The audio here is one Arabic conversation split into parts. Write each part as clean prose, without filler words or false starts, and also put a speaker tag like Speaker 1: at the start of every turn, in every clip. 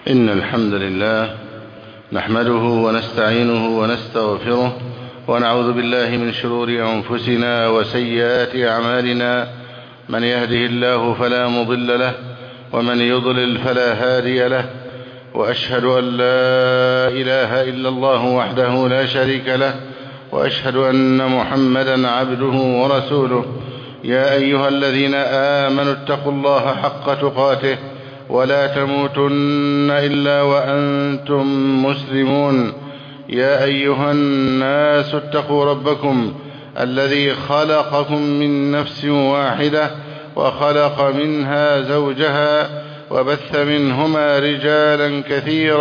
Speaker 1: إن الحمد لله نحمده ونستعينه ونستغفره ونعوذ بالله من شرور أنفسنا وسيئات أعمالنا. من يهده الله فلا مضل له ومن يضلل فلا هادي له، وأشهد أن لا إله إلا الله وحده لا شريك له، وأشهد أن محمدا عبده ورسوله. يا أيها الذين آمنوا اتقوا الله حق تقاته ولا تموتن إلا وأنتم مسلمون. يا أيها الناس اتقوا ربكم الذي خلقكم من نفس واحدة وخلق منها زوجها وبث منهما رجالا كثيرا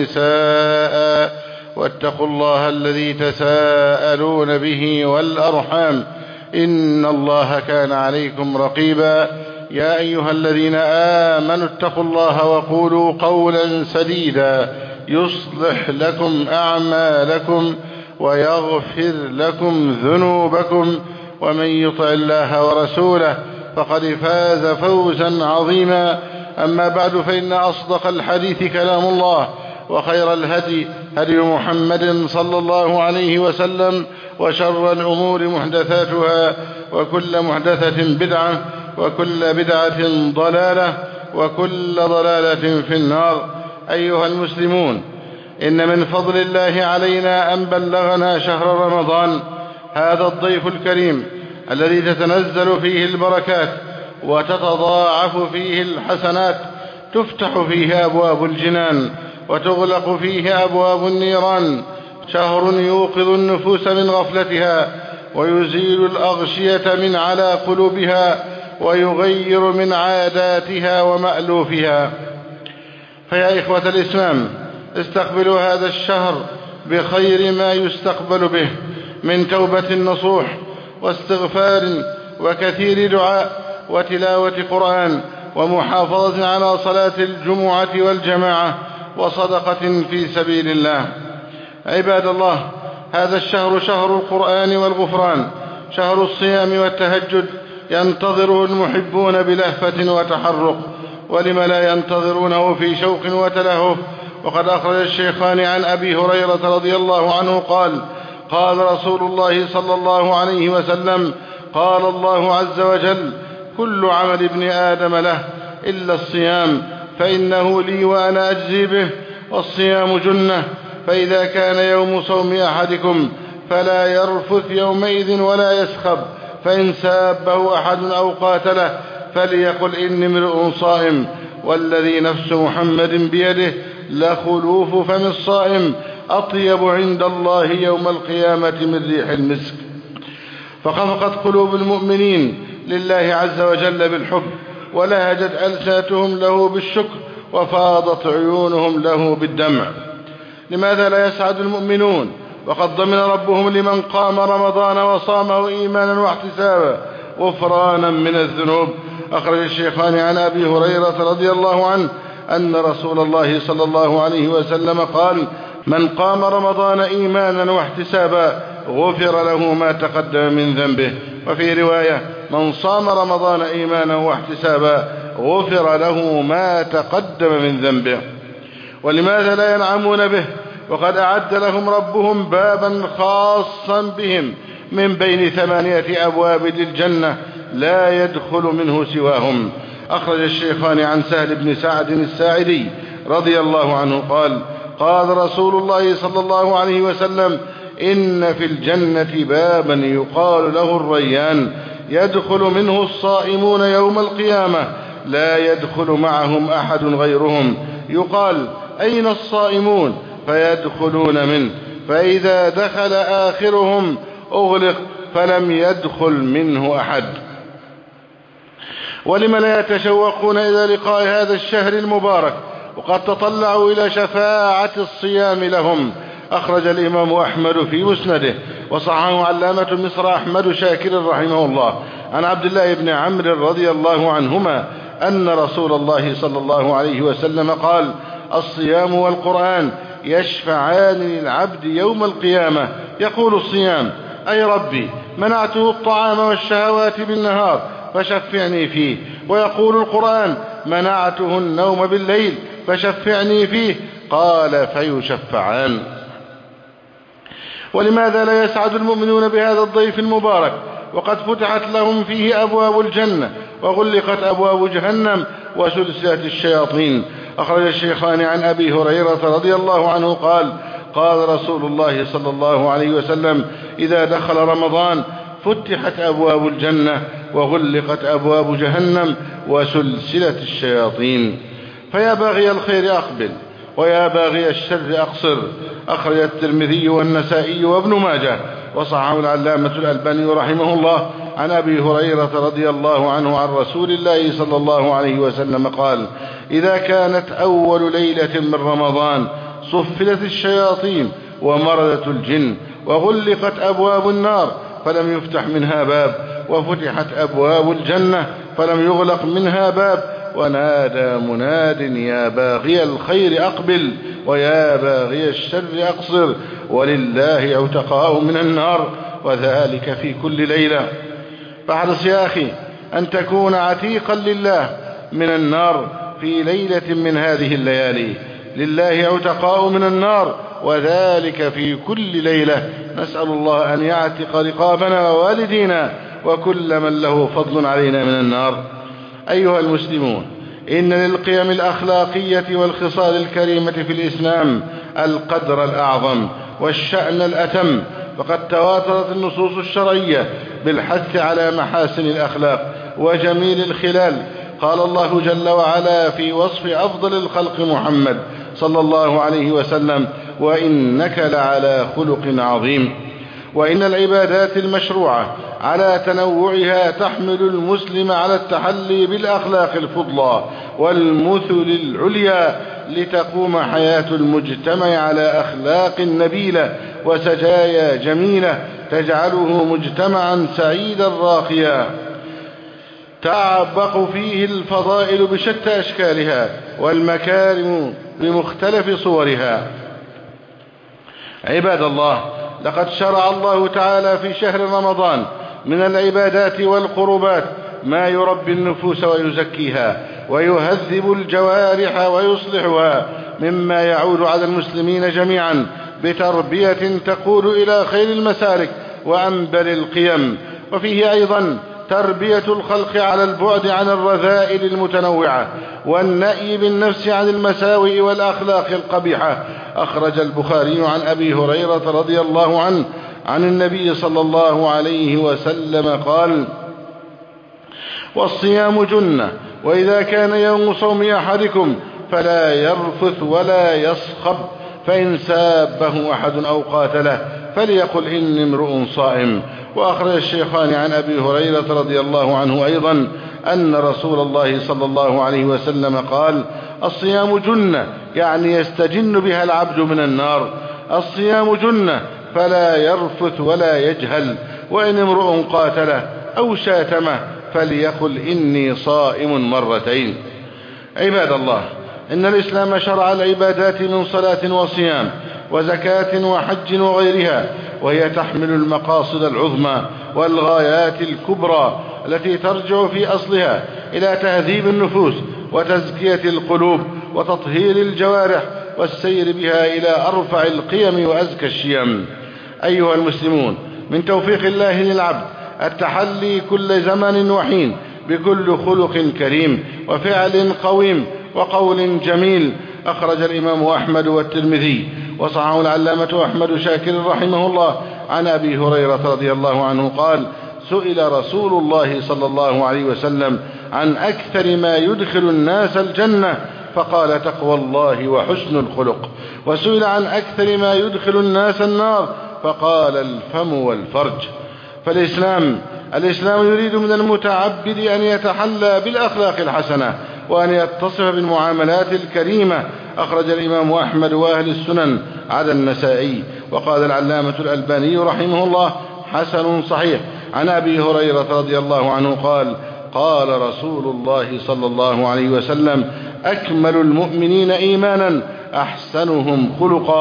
Speaker 1: ونساء، واتقوا الله الذي تساءلون به والأرحام إن الله كان عليكم رقيبا. يا أيها الذين آمنوا اتقوا الله وقولوا قولا سديدا يصلح لكم أعمالكم ويغفر لكم ذنوبكم، ومن يطع الله ورسوله فقد فاز فوزا عظيما. أما بعد، فإن أصدق الحديث كلام الله، وخير الهدي هدي محمد صلى الله عليه وسلم، وشر الأمور محدثاتها، وكل محدثة بدعة، وكل بدعة ضلالة، وكل ضلالة في النار. أيها المسلمون، إن من فضل الله علينا أن بلغنا شهر رمضان، هذا الضيف الكريم الذي تتنزل فيه البركات وتتضاعف فيه الحسنات، تفتح فيه أبواب الجنان وتغلق فيه أبواب النيران. شهر يوقظ النفوس من غفلتها ويزيل الأغشية من على قلوبها ويغير من عاداتها ومألوفها. فيا إخوة الإسلام، استقبلوا هذا الشهر بخير ما يستقبل به من توبة نصوح واستغفار وكثير دعاء وتلاوة قرآن ومحافظة على صلاة الجمعة والجماعة وصدقة في سبيل الله. عباد الله، هذا الشهر شهر القرآن والغفران، شهر الصيام والتهجد، ينتظره المحبون بلهفة وتحرق، ولم لا ينتظرونه في شوق وتلهف. وقد أخرج الشيخان عن أبي هريرة رضي الله عنه قال: قال رسول الله صلى الله عليه وسلم: قال الله عز وجل: كل عمل ابن آدم له إلا الصيام فإنه لي وأنا أجزي به، والصيام جنة، فإذا كان يوم صوم أحدكم فلا يرفث يومئذ ولا يسخب، فإن سابه أحد أو قاتله فليقل إني امرؤ صائم، والذي نفس محمد بيده لخلوف فم الصائم أطيب عند الله يوم القيامة من ريح المسك. فخفقت قلوب المؤمنين لله عز وجل بالحب، ولهجت ألسنتهم له بالشكر، وفاضت عيونهم له بالدمع. لماذا لا يسعد المؤمنون وقد ضمن ربهم لمن قام رمضان وصامه إيمانا واحتسابا غفرانا من الذنوب؟ أخرج الشيخان عن أبي هريرة رضي الله عنه أن رسول الله صلى الله عليه وسلم قال: من قام رمضان إيمانا واحتسابا غفر له ما تقدم من ذنبه. وفي رواية: من صام رمضان إيمانا واحتسابا غفر له ما تقدم من ذنبه. ولماذا لا ينعمون به وقد أعد لهم ربهم بابا خاصا بهم من بين 8 أبواب للجنة لا يدخل منه سواهم؟ أخرج الشيخان عن سهل بن سعد الساعدي رضي الله عنه قال: قال رسول الله صلى الله عليه وسلم: إن في الجنة بابا يقال له الريان، يدخل منه الصائمون يوم القيامة لا يدخل معهم أحد غيرهم، يقال: أين الصائمون؟ فيدخلون منه، فإذا دخل آخرهم أغلق فلم يدخل منه أحد. ولم لا يتشوقون إلى لقاء هذا الشهر المبارك وقد تطلعوا إلى شفاعة الصيام لهم؟ أخرج الإمام أحمد في مسنده وصححه علامة مصر أحمد شاكر رحمه الله عن عبد الله بن عمرو رضي الله عنهما أن رسول الله صلى الله عليه وسلم قال: الصيام والقرآن يشفعان للعبد يوم القيامة. يقول الصيام: أي ربي، منعته الطعام والشهوات بالنهار فشفعني فيه. ويقول القرآن: منعته النوم بالليل فشفعني فيه، قال: فيشفعان. ولماذا لا يسعد المؤمنون بهذا الضيف المبارك وقد فتحت لهم فيه أبواب الجنة وغلقت أبواب جهنم وسلسلة الشياطين؟ أخرج الشيخان عن أبي هريرة رضي الله عنه قال: قال رسول الله صلى الله عليه وسلم: إذا دخل رمضان فتحت أبواب الجنة وغلقت أبواب جهنم وسلسلة الشياطين. فيا باغي الخير أقبل ويا باغي الشر أقصر. أخرج الترمذي والنسائي وابن ماجه وصححه العلامة الألباني رحمه الله عن أبي هريرة رضي الله عنه عن رسول الله صلى الله عليه وسلم قال: إذا كانت أول ليلة من رمضان صفلت الشياطين ومردت الجن وغلقت أبواب النار فلم يفتح منها باب، وفتحت أبواب الجنة فلم يغلق منها باب، ونادى مناد: يا باغي الخير أقبل ويا باغي الشر أقصر، ولله عتقاء من النار، وذلك في كل ليلة. فاحرص يا أخي أن تكون عتيقا لله من النار في ليلة من هذه الليالي. لله عتقاء من النار وذلك في كل ليلة. نسأل الله أن يعتق رقابنا ووالدينا وكل من له فضل علينا من النار. أيها المسلمون، إن للقيم الأخلاقية والخصال الكريمة في الإسلام القدر الأعظم والشأن الأتم، فقد تواترت النصوص الشرعية بالحث على محاسن الأخلاق وجميل الخلال. قال الله جل وعلا في وصف أفضل الخلق محمد صلى الله عليه وسلم: وإنك لعلى خلق عظيم. وإن العبادات المشروعة على تنوعها تحمل المسلم على التحلي بالأخلاق الفضلى والمثل العليا لتقوم حياة المجتمع على أخلاق نبيلة وسجايا جميلة تجعله مجتمعا سعيدا راقيا تعبق فيه الفضائل بشتى أشكالها والمكارم بمختلف صورها. عباد الله، لقد شرع الله تعالى في شهر رمضان من العبادات والقربات ما يربي النفوس ويزكيها ويهذب الجوارح ويصلحها، مما يعود على المسلمين جميعا بتربية تقود إلى خير المسالك وأنبل القيم. وفيه أيضا تربية الخلق على البعد عن الرذائل المتنوعة والنأي بالنفس عن المساوئ والأخلاق القبيحة. أخرج البخاري عن أبي هريرة رضي الله عنه عن النبي صلى الله عليه وسلم قال: والصيام جنة، وإذا كان يوم صوم أحدكم فلا يرفث ولا يصخب، فإن سابه أحد أو قاتله فليقل إني امرؤ صائم. وأخرج الشيخان عن أبي هريرة رضي الله عنه أيضا أن رسول الله صلى الله عليه وسلم قال: الصيام جنة، يعني يستجن بها العبد من النار. الصيام جنة فلا يرفث ولا يجهل، وإن امرؤ قاتله أو شاتمه فليقل إني صائم مرتين. عباد الله، إن الإسلام شرع العبادات من صلاة وصيام وزكاة وحج وغيرها، وهي تحمل المقاصد العظمى والغايات الكبرى التي ترجع في أصلها إلى تهذيب النفوس وتزكية القلوب وتطهير الجوارح والسير بها إلى أرفع القيم وأزكى الشيم. أيها المسلمون، من توفيق الله للعبد التحلي كل زمن وحين بكل خلق كريم وفعل قويم وقول جميل. أخرج الإمام أحمد والترمذي وصححه العلامة أحمد شاكر رحمه الله عن أبي هريرة رضي الله عنه قال: سئل رسول الله صلى الله عليه وسلم عن أكثر ما يدخل الناس الجنة فقال: تقوى الله وحسن الخلق. وسئل عن أكثر ما يدخل الناس النار فقال: الفم والفرج. فالإسلام يريد من المتعبد أن يتحلى بالأخلاق الحسنة وأن يتصف بالمعاملات الكريمة. أخرج الإمام أحمد وأهل السنن على النسائي. وقال العلامة الألباني رحمه الله: حسن صحيح عن أبي هريرة رضي الله عنه قال: قال رسول الله صلى الله عليه وسلم: أكمل المؤمنين إيمانا أحسنهم خلقا.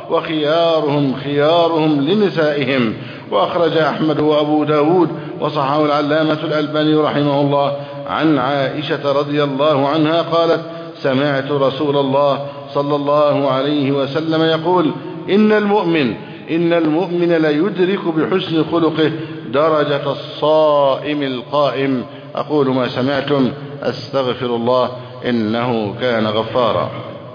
Speaker 1: وخيارهم خيارهم لنسائهم. وأخرج أحمد وأبو داود وصححه العلامة الألباني رحمه الله عن عائشة رضي الله عنها قالت: سمعت رسول الله صلى الله عليه وسلم يقول: إن المؤمن ليدرك بحسن خلقه درجة الصائم القائم. أقول ما سمعتم، أستغفر الله، إنه كان غفارا.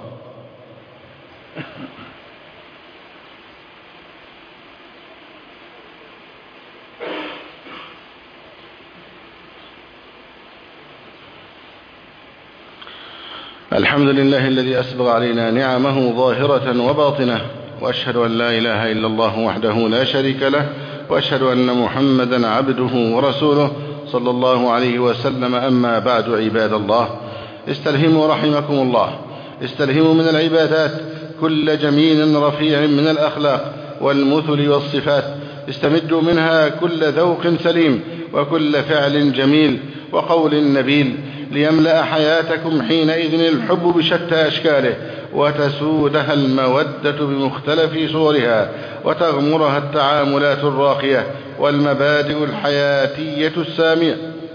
Speaker 1: الحمد لله الذي أسبغ علينا نعمه ظاهرة وباطنة، وأشهد أن لا إله إلا الله وحده لا شريك له، وأشهد أن محمدا عبده ورسوله صلى الله عليه وسلم. أما بعد، عباد الله، استلهموا رحمكم الله، استلهموا من العبادات كل جميل رفيع من الأخلاق والمثل والصفات، استمدوا منها كل ذوق سليم وكل فعل جميل وقول نبيل، ليملأ حياتكم حينئذ الحب بشتى أشكاله، وتسودها المودة بمختلف صورها، وتغمرها التعاملات الراقية والمبادئ الحياتية السامية.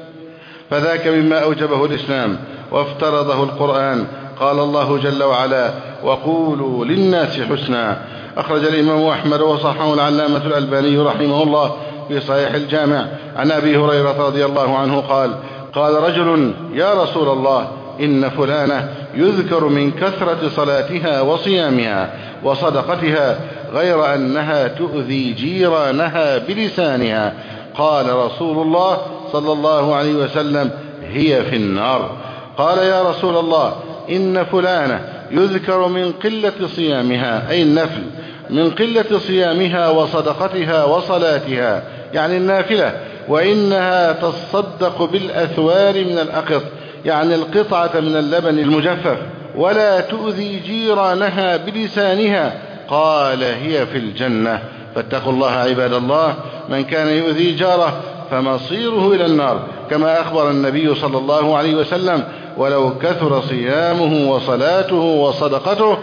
Speaker 1: فذاك مما أوجبه الإسلام وافترضه القرآن. قال الله جل وعلا: وقولوا للناس حسنا. أخرج الإمام أحمد وصححه العلامة الألباني رحمه الله في صحيح الجامع عن أبي هريرة رضي الله عنه قال: قال رجل: يا رسول الله، إن فلانة يذكر من كثرة صلاتها وصيامها وصدقتها، غير أنها تؤذي جيرانها بلسانها. قال رسول الله صلى الله عليه وسلم: هي في النار. قال: يا رسول الله، إن فلانة يذكر من قلة صيامها، أي النفل، من قلة صيامها وصدقتها وصلاتها، يعني النافلة، وإنها تصدق بالأثوار من الأقط، يعني القطعة من اللبن المجفف، ولا تؤذي جيرانها بلسانها. قال: هي في الجنة. فاتقوا الله عباد الله، من كان يؤذي جاره فمصيره إلى النار، كما أخبر النبي صلى الله عليه وسلم: ولو كثر صيامه وصلاته وصدقته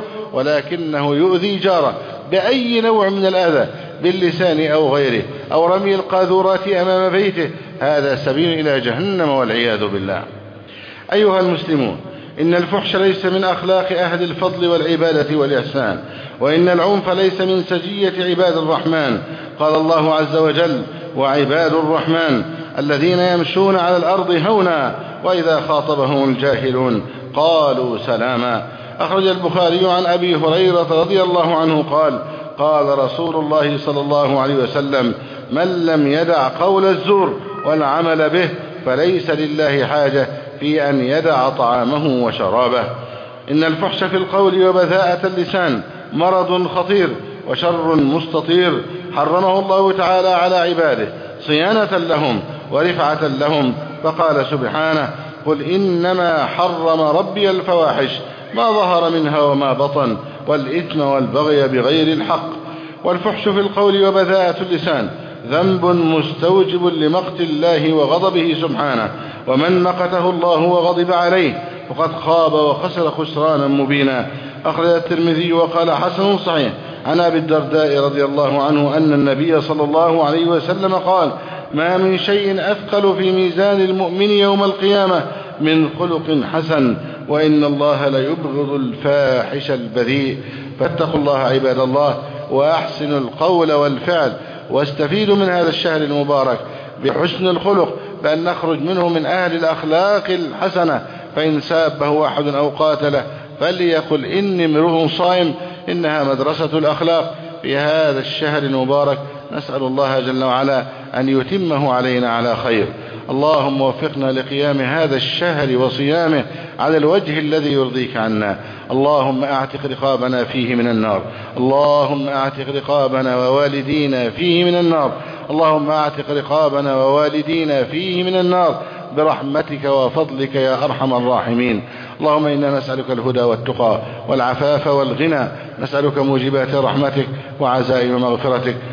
Speaker 1: ولكنه يؤذي جاره بأي نوع من الأذى، باللسان أو غيره، أو رمي القاذورات أمام بيته، هذا سبيل إلى جهنم والعياذ بالله. أيها المسلمون، إن الفحش ليس من أخلاق أهل الفضل والعبادة والإحسان، وإن العنف ليس من سجية عباد الرحمن. قال الله عز وجل: وعباد الرحمن الذين يمشون على الأرض هونا وإذا خاطبهم الجاهلون قالوا سلاما. أخرج البخاري عن أبي هريرة رضي الله عنه قال: قال رسول الله صلى الله عليه وسلم: من لم يدع قول الزور والعمل به فليس لله حاجة في أن يدع طعامه وشرابه. إن الفحش في القول وبذاءة اللسان مرض خطير وشر مستطير، حرمه الله تعالى على عباده صيانة لهم ورفعة لهم، فقال سبحانه: قل إنما حرم ربي الفواحش ما ظهر منها وما بطن والإثم والبغي بغير الحق. والفحش في القول وبذاءة اللسان ذنب مستوجب لمقت الله وغضبه سبحانه، ومن مقته الله وغضب عليه فقد خاب وخسر خسرانا مبينا. أخرج الترمذي وقال: حسن صحيح عن أبي الدرداء رضي الله عنه أن النبي صلى الله عليه وسلم قال: ما من شيء أثقل في ميزان المؤمن يوم القيامة من خلق حسن، وإن الله ليبغض الفاحش البذيء. فاتقوا الله عباد الله، وأحسنوا القول والفعل، واستفيدوا من هذا الشهر المبارك بحسن الخلق، بأن نخرج منه من أهل الأخلاق الحسنة. فإن سابه أحد أو قاتله فليقل إني امرؤ صائم، إنها مدرسة الأخلاق في هذا الشهر المبارك. نسأل الله جل وعلا أن يتمه علينا على خير. اللهم وفقنا لقيام هذا الشهر وصيامه على الوجه الذي يرضيك عنا. اللهم اعتق رقابنا فيه من النار، اللهم اعتق رقابنا ووالدينا فيه من النار، اللهم اعتق رقابنا ووالدينا فيه من النار برحمتك وفضلك يا أرحم الراحمين. اللهم إنا نسألك الهدى والتقى والعفاف والغنى، نسألك موجبات رحمتك وعزائم مغفرتك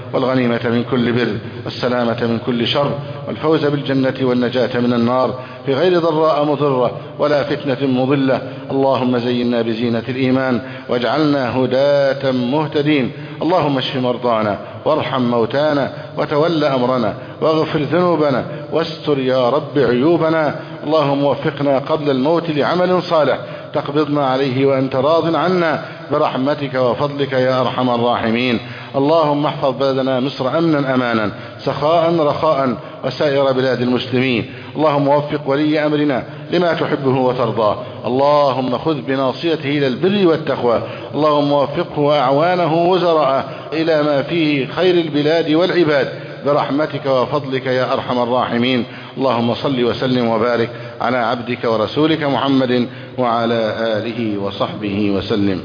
Speaker 1: والغنيمة من كل بر، والسلامة من كل شر، والفوز بالجنة والنجاة من النار في غير ضراء مضرة ولا فتنة مضلة. اللهم زينا بزينة الإيمان واجعلنا هداة مهتدين. اللهم اشف مرضانا وارحم موتانا وتول أمرنا واغفر ذنوبنا واستر يا رب عيوبنا. اللهم وفقنا قبل الموت لعمل صالح تقبضنا عليه وأنت راض عنا برحمتك وفضلك يا أرحم الراحمين. اللهم احفظ بلدنا مصر أمنا أمانا سخاء رخاء وسائر بلاد المسلمين. اللهم وفق ولي أمرنا لما تحبه وترضاه. اللهم خذ بناصيته إلى البر والتقوى. اللهم وفقه وأعوانه وزراءه إلى ما فيه خير البلاد والعباد برحمتك وفضلك يا أرحم الراحمين. اللهم صل وسلم وبارك على عبدك ورسولك محمد وعلى آله وصحبه وسلم.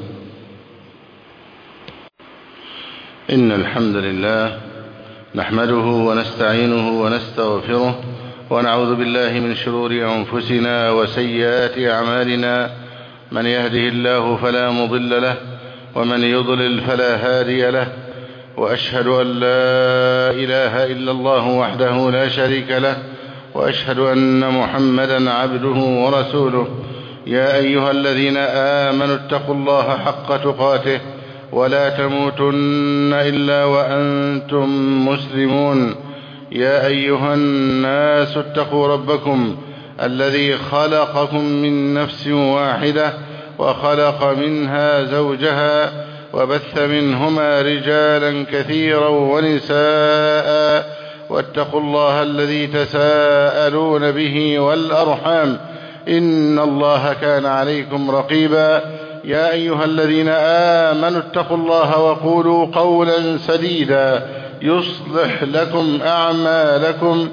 Speaker 1: إن الحمد لله نحمده ونستعينه ونستغفره ونعوذ بالله من شرور أنفسنا وسيئات أعمالنا. من يهده الله فلا مضل له ومن يضلل فلا هادي له، وأشهد أن لا إله إلا الله وحده لا شريك له، وأشهد أن محمدا عبده ورسوله. يا أيها الذين آمنوا اتقوا الله حق تقاته ولا تموتن إلا وأنتم مسلمون. يا أيها الناس اتقوا ربكم الذي خلقكم من نفس واحدة وخلق منها زوجها وبث منهما رجالا كثيرا ونساء، واتقوا الله الذي تساءلون به والأرحام إن الله كان عليكم رقيبا. يا أيها الذين آمنوا اتقوا الله وقولوا قولا سديدا يصلح لكم أعمالكم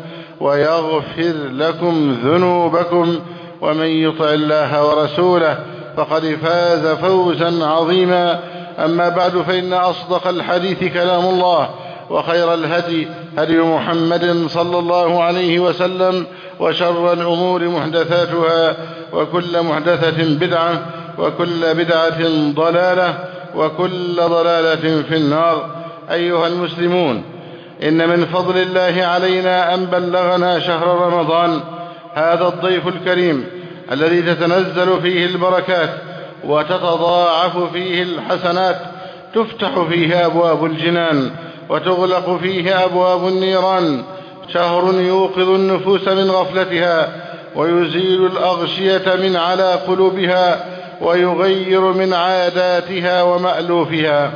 Speaker 1: ويغفر لكم ذنوبكم، ومن يطع الله ورسوله فقد فاز فوزا عظيما. أما بعد، فإن أصدق الحديث كلام الله، وخير الهدي هدي محمد صلى الله عليه وسلم، وشر الأمور محدثاتها، وكل محدثة بدعة، وكل بدعة ضلالة، وكل ضلالة في النار. أيها المسلمون، إن من فضل الله علينا أن بلغنا شهر رمضان، هذا الضيف الكريم الذي تتنزل فيه البركات وتتضاعف فيه الحسنات، تفتح فيه أبواب الجنان وتغلق فيه أبواب النيران. شهر يوقظ النفوس من غفلتها ويزيل الأغشية من على قلوبها ويغير من عاداتها ومألوفها.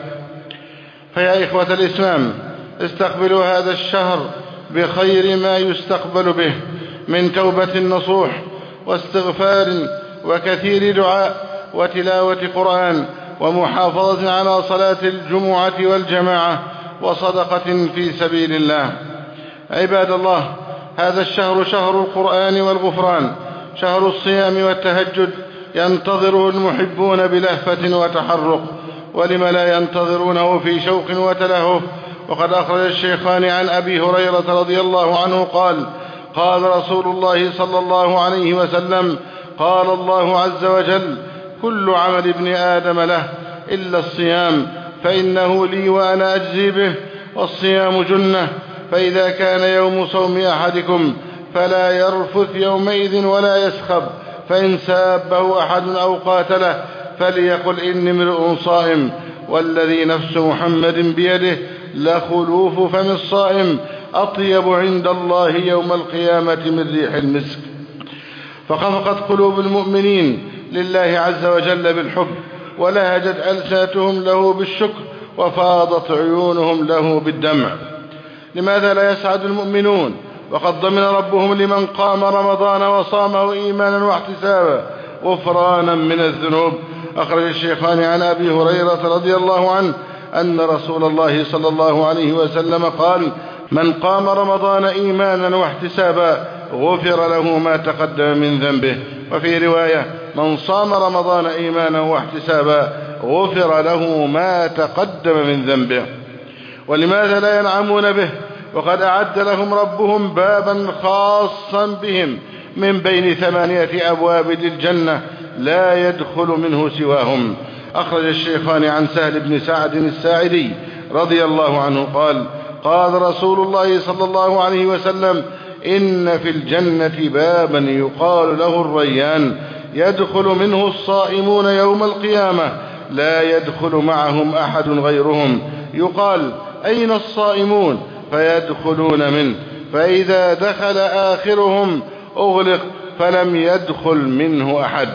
Speaker 1: فيا إخوة الإسلام، استقبلوا هذا الشهر بخير ما يستقبل به من توبة نصوح واستغفار وكثير دعاء وتلاوة قرآن ومحافظة على صلاة الجمعة والجماعة وصدقة في سبيل الله. عباد الله، هذا الشهر شهر القرآن والغفران، شهر الصيام والتهجد، ينتظره المحبون بلهفة وتحرق، ولم لا ينتظرونه في شوق وتلهف. وقد أخرج الشيخان عن أبي هريرة رضي الله عنه قال: قال رسول الله صلى الله عليه وسلم: قال الله عز وجل: كل عمل ابن آدم له إلا الصيام فإنه لي وأنا أجزي به، والصيام جنة، فإذا كان يوم صوم أحدكم فلا يرفث يومئذ ولا يسخب، فإن سابه أحد أو قاتله فليقل إني امرؤ صائم، والذي نفس محمد بيده لخلوف فم الصائم أطيب عند الله يوم القيامة من ريح المسك. فخفقت قلوب المؤمنين لله عز وجل بالحب، ولهجت ألسنتهم له بالشكر، وفاضت عيونهم له بالدمع. لماذا لا يسعد المؤمنون وقد ضمن ربهم لمن قام رمضان وصامه إيمانا واحتسابا غفرانا من الذنوب؟ أخرج الشيخان عن أبي هريرة رضي الله عنه أن رسول الله صلى الله عليه وسلم قال: من قام رمضان إيمانا واحتسابا غفر له ما تقدم من ذنبه. وفي رواية: من صام رمضان إيمانا واحتسابا غفر له ما تقدم من ذنبه. ولماذا لا ينعمون به وقد أعد لهم ربهم بابا خاصا بهم من بين 8 أبواب للجنة لا يدخل منه سواهم؟ أخرج الشيخان عن سهل بن سعد الساعدي رضي الله عنه قال: قال رسول الله صلى الله عليه وسلم: إن في الجنة بابا يقال له الريان، يدخل منه الصائمون يوم القيامة، لا يدخل معهم أحد غيرهم، يقال: أين الصائمون؟ فيدخلون منه، فإذا دخل آخرهم أغلق فلم يدخل منه أحد.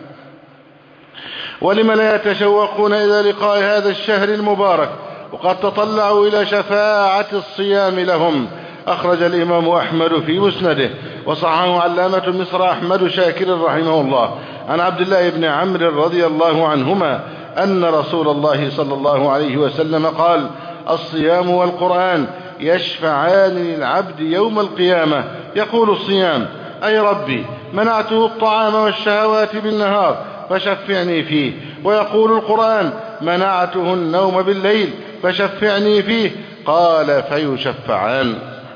Speaker 1: ولم لا يتشوقون إلى لقاء هذا الشهر المبارك وقد تطلعوا إلى شفاعة الصيام لهم؟ أخرج الإمام أحمد في مسنده وصححه علامة مصر أحمد شاكر رحمه الله عن عبد الله بن عمرو رضي الله عنهما أن رسول الله صلى الله عليه وسلم قال: الصيام والقرآن يشفعان للعبد يوم القيامة. يقول الصيام: أي ربي منعته الطعام والشهوات بالنهار فشفعني فيه. ويقول القرآن: منعته النوم بالليل فشفعني فيه. قال: فيشفعان.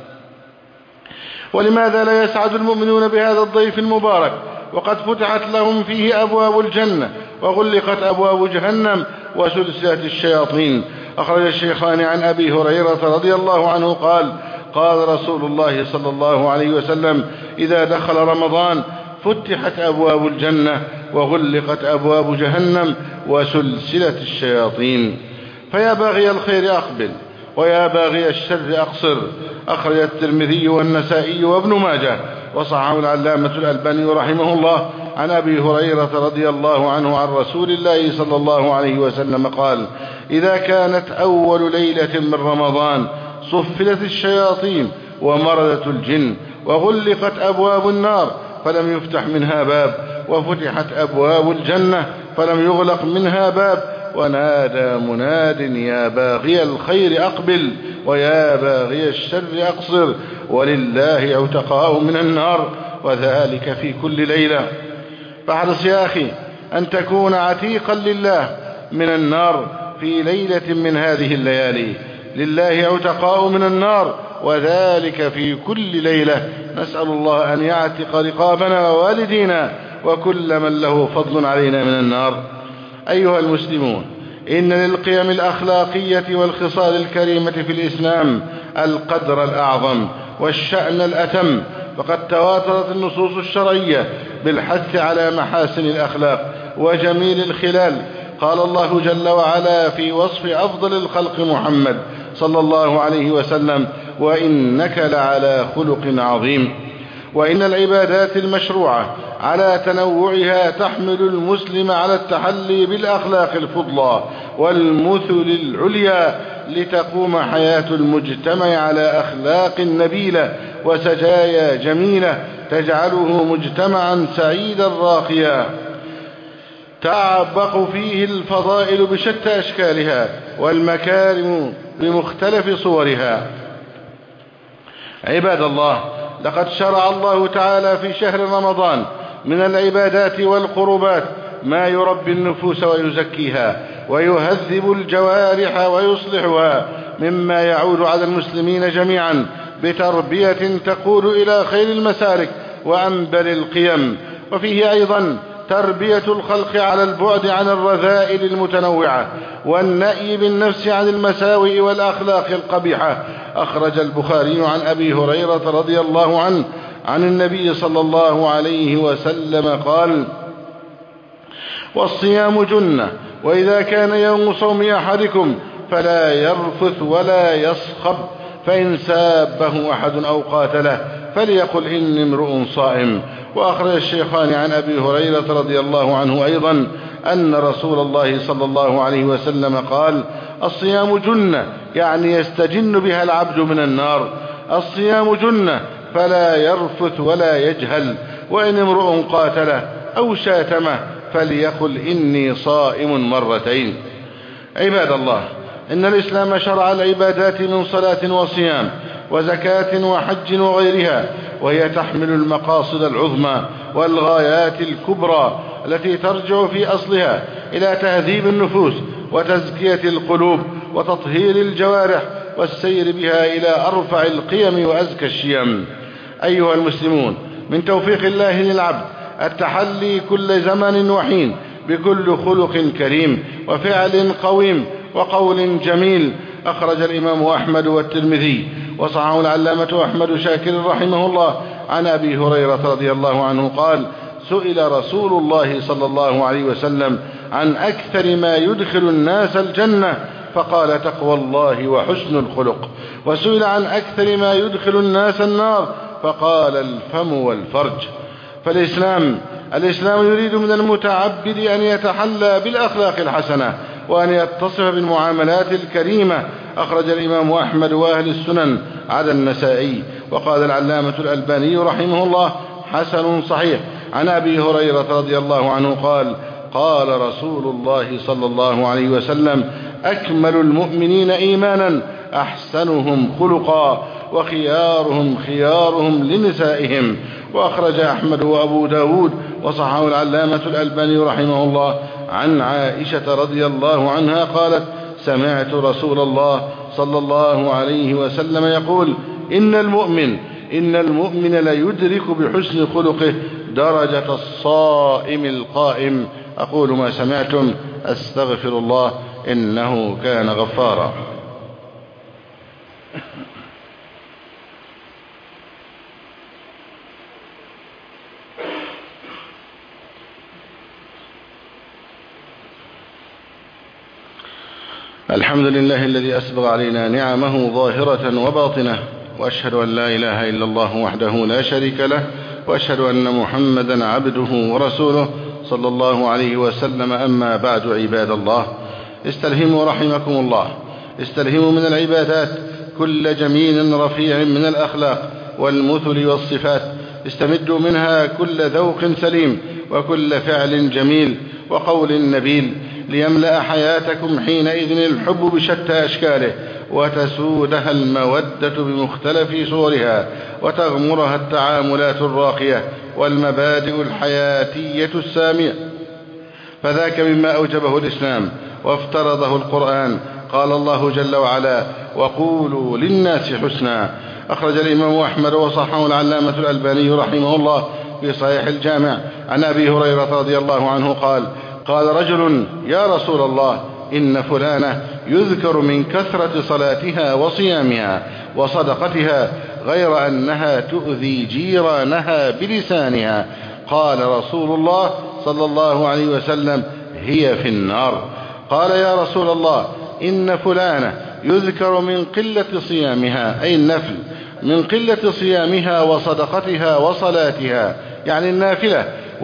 Speaker 1: ولماذا لا يسعد المؤمنون بهذا الضيف المبارك وقد فتحت لهم فيه أبواب الجنة وغلقت أبواب جهنم وسلسلة الشياطين؟ أخرج الشيخان عن أبي هريرة رضي الله عنه قال: قال رسول الله صلى الله عليه وسلم: إذا دخل رمضان فتحت أبواب الجنة وغلقت أبواب جهنم وسلسلة الشياطين. فيا باغي الخير أقبل ويا باغي الشر أقصر. أخرج الترمذي والنسائي وابن ماجه وصححه العلامة الألباني رحمه الله عن أبي هريرة رضي الله عنه عن رسول الله صلى الله عليه وسلم قال: إذا كانت أول ليلة من رمضان صفلت الشياطين ومردت الجن وغلقت أبواب النار فلم يفتح منها باب، وفتحت أبواب الجنة فلم يغلق منها باب، ونادى مناد: يا باغي الخير أقبل ويا باغي الشر أقصر. ولله عتقاء من النار وذلك في كل ليلة. فاحرص يا أخي أن تكون عتيقا لله من النار في ليلة من هذه الليالي. لله عتقاء من النار وذلك في كل ليلة. نسأل الله أن يعتق رقابنا ووالدينا وكل من له فضل علينا من النار. أيها المسلمون، إن للقيم الأخلاقية والخصال الكريمة في الإسلام القدر الأعظم والشأن الأتم، فقد تواترت النصوص الشرعية بالحث على محاسن الأخلاق وجميل الخلال. قال الله جل وعلا في وصف أفضل الخلق محمد صلى الله عليه وسلم: وإنك لعلى خلق عظيم. وإن العبادات المشروعة على تنوعها تحمل المسلم على التحلي بالأخلاق الفضلى والمثل العليا لتقوم حياة المجتمع على أخلاق نبيلة وسجايا جميلة تجعله مجتمعا سعيدا راقيا تعبق فيه الفضائل بشتى أشكالها والمكارم بمختلف صورها. عباد الله، لقد شرع الله تعالى في شهر رمضان من العبادات والقربات ما يربي النفوس ويزكيها ويهذب الجوارح ويصلحها، مما يعود على المسلمين جميعا بتربية تقود إلى خير المسالك وأنبل القيم. وفيه أيضا تربية الخلق على البعد عن الرذائل المتنوعة والنأي بالنفس عن المساوئ والأخلاق القبيحة. أخرج البخاري عن أبي هريرة رضي الله عنه عن النبي صلى الله عليه وسلم قال: والصيام جنة، وإذا كان يوم صوم أحدكم فلا يرفث ولا يصخب، فإن سابه أحد أو قاتله فليقل إني امرؤ صائم. وأخرج الشيخان عن أبي هريرة رضي الله عنه أيضا أن رسول الله صلى الله عليه وسلم قال: الصيام جنة، يعني يستجن بها العبد من النار. الصيام جنة فلا يرفث ولا يجهل، وإن امرؤ قاتله أو شاتمه فليقل إني صائم مرتين. عباد الله، إن الإسلام شرع العبادات من صلاة وصيام وزكاة وحج وغيرها، وهي تحمل المقاصد العظمى والغايات الكبرى التي ترجع في أصلها إلى تهذيب النفوس وتزكية القلوب وتطهير الجوارح والسير بها إلى أرفع القيم وأزكى الشيم. أيها المسلمون، من توفيق الله للعبد التحلي كل زمن وحين بكل خلق كريم وفعل قويم وقول جميل، أخرج الإمام أحمد والترمذي وصححه العلامة أحمد شاكر رحمه الله عن أبي هريرة رضي الله عنه قال: سئل رسول الله صلى الله عليه وسلم عن أكثر ما يدخل الناس الجنة فقال: تقوى الله وحسن الخلق. وسئل عن أكثر ما يدخل الناس النار فقال: الفم والفرج. الإسلام يريد من المتعبد أن يتحلى بالأخلاق الحسنة وأن يتصف بالمعاملات الكريمة. أخرج الإمام أحمد وأهل السنن على النسائي. وقال العلامة الألباني رحمه الله: حسن صحيح. عن أبي هريرة رضي الله عنه قال: قال رسول الله صلى الله عليه وسلم: أكمل المؤمنين إيمانا أحسنهم خلقا وخيارهم خيارهم لنسائهم. وأخرج أحمد وأبو داود وصححه العلامة الألباني رحمه الله عن عائشة رضي الله عنها قالت: سمعت رسول الله صلى الله عليه وسلم يقول: إن المؤمن ليدرك بحسن خلقه درجة الصائم القائم. أقول ما سمعتم، أستغفر الله إنه كان غفارا. الحمد لله الذي أسبغ علينا نعمه ظاهرة وباطنة، وأشهد أن لا إله إلا الله وحده لا شريك له، وأشهد أن محمدا عبده ورسوله صلى الله عليه وسلم. أما بعد، عباد الله، استلهموا رحمكم الله، استلهموا من العبادات كل جميل رفيع من الأخلاق والمثل والصفات، استمدوا منها كل ذوق سليم وكل فعل جميل وقول نبيل، ليملأ حياتكم حينئذ الحب بشتى أشكاله، وتسودها المودة بمختلف صورها، وتغمرها التعاملات الراقية والمبادئ الحياتية السامية. فذاك مما أوجبه الإسلام وافترضه القرآن. قال الله جل وعلا: وقولوا للناس حسنا. أخرج الإمام أحمد وصححه العلامة الألباني رحمه الله في صحيح الجامع عن أبي هريرة رضي الله عنه قال: قال رجل: يا رسول الله، إن فلانة يذكر من كثرة صلاتها وصيامها وصدقتها غير أنها تؤذي جيرانها بلسانها. قال رسول الله صلى الله عليه وسلم: هي في النار. قال: يا رسول الله، إن فلانة يذكر من قلة صيامها، أي النفل، من قلة صيامها وصدقتها وصلاتها، يعني النافلة،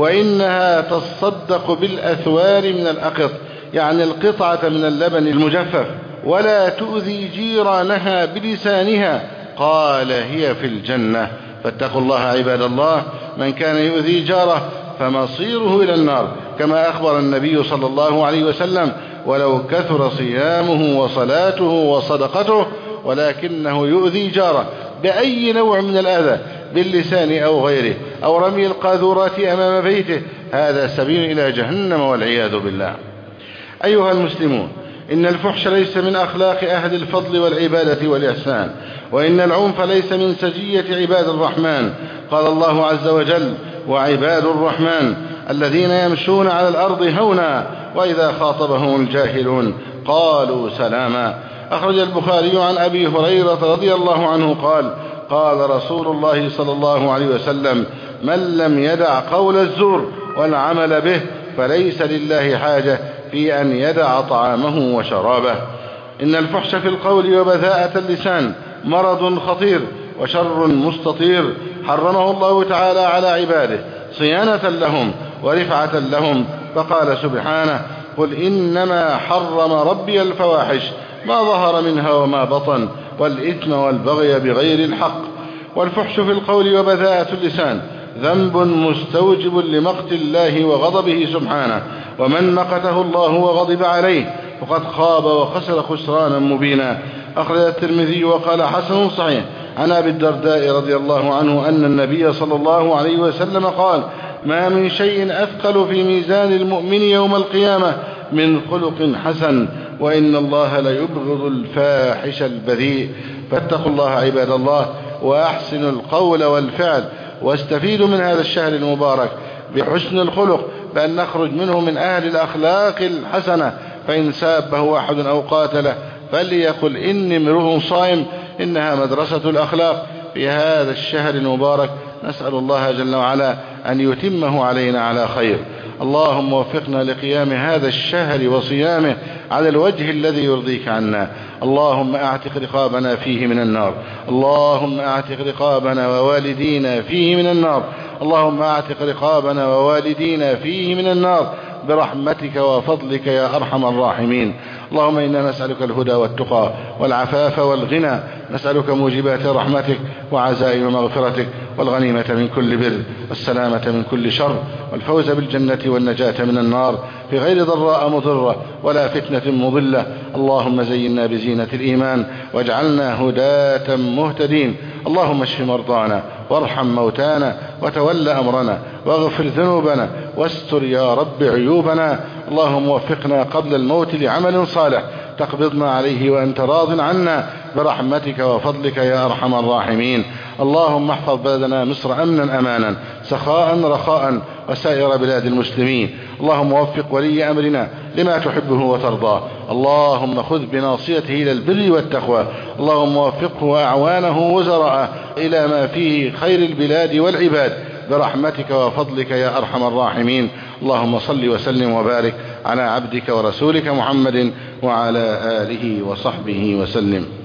Speaker 1: وإنها تصدق بالأثوار من الأقط، يعني القطعة من اللبن المجفف، ولا تؤذي جيرانها بلسانها. قال: هي في الجنة. فاتقوا الله عباد الله، من كان يؤذي جاره فمصيره إلى النار، كما أخبر النبي صلى الله عليه وسلم: ولو كثر صيامه وصلاته وصدقته ولكنه يؤذي جاره بأي نوع من الأذى، باللسان أو غيره، أو رمي القاذورات أمام بيته، هذا سبيل إلى جهنم والعياذ بالله. أيها المسلمون، إن الفحش ليس من أخلاق أهل الفضل والعبادة والإحسان، وإن العنف ليس من سجية عباد الرحمن. قال الله عز وجل: وعباد الرحمن الذين يمشون على الأرض هونا وإذا خاطبهم الجاهلون قالوا سلاما. أخرج البخاري عن أبي هريرة رضي الله عنه قال: قال رسول الله صلى الله عليه وسلم: من لم يدع قول الزور والعمل به فليس لله حاجة في أن يدع طعامه وشرابه. إن الفحش في القول وبذاءة اللسان مرض خطير وشر مستطير، حرمه الله تعالى على عباده صيانة لهم ورفعة لهم، فقال سبحانه: قل إنما حرم ربي الفواحش ما ظهر منها وما بطن والإثم والبغي بغير الحق. والفحش في القول وبذاءة اللسان ذنب مستوجب لمقت الله وغضبه سبحانه، ومن مقته الله وغضب عليه فقد خاب وخسر خسرانا مبينا. أخرج الترمذي وقال: حسن صحيح. عن أبي الدرداء رضي الله عنه أن النبي صلى الله عليه وسلم قال: ما من شيء أثقل في ميزان المؤمن يوم القيامة من خلق حسن، وإن الله ليبغض الفاحش البذيء. فاتقوا الله عباد الله، وأحسنوا القول والفعل، واستفيدوا من هذا الشهر المبارك بحسن الخلق، بأن نخرج منه من أهل الأخلاق الحسنة، فإن سابه أحد أو قاتله فليقل إني امرؤ صائم، إنها مدرسة الأخلاق في هذا الشهر المبارك. نسأل الله جل وعلا أن يتمه علينا على خير. اللهم وفقنا لقيام هذا الشهر وصيامه على الوجه الذي يرضيك عنا. اللهم اعتق رقابنا فيه من النار، اللهم اعتق رقابنا ووالدينا فيه من النار، اللهم اعتق رقابنا ووالدينا فيه من النار برحمتك وفضلك يا أرحم الراحمين. اللهم إنا نسألك الهدى والتقى والعفاف والغنى، نسألك موجبات رحمتك وعزائم مغفرتك والغنيمة من كل بر والسلامة من كل شر والفوز بالجنة والنجاة من النار في غير ضراء مضرة ولا فتنة مضلة. اللهم زينا بزينة الإيمان واجعلنا هداة مهتدين. اللهم اشف مرضانا وارحم موتانا وتول أمرنا واغفر ذنوبنا واستر يا رب عيوبنا. اللهم وفقنا قبل الموت لعمل صالح تقبضنا عليه وأنت راض عنا برحمتك وفضلك يا أرحم الراحمين. اللهم احفظ بلدنا مصر أمنا أمانا سخاء رخاء وسائر بلاد المسلمين. اللهم وفق ولي أمرنا لما تحبه وترضاه. اللهم خذ بناصيته إلى البر والتقوى. اللهم وفقه وأعوانه وزراءه إلى ما فيه خير البلاد والعباد برحمتك وفضلك يا أرحم الراحمين. اللهم صل وسلم وبارك على عبدك ورسولك محمد وعلى آله وصحبه وسلم.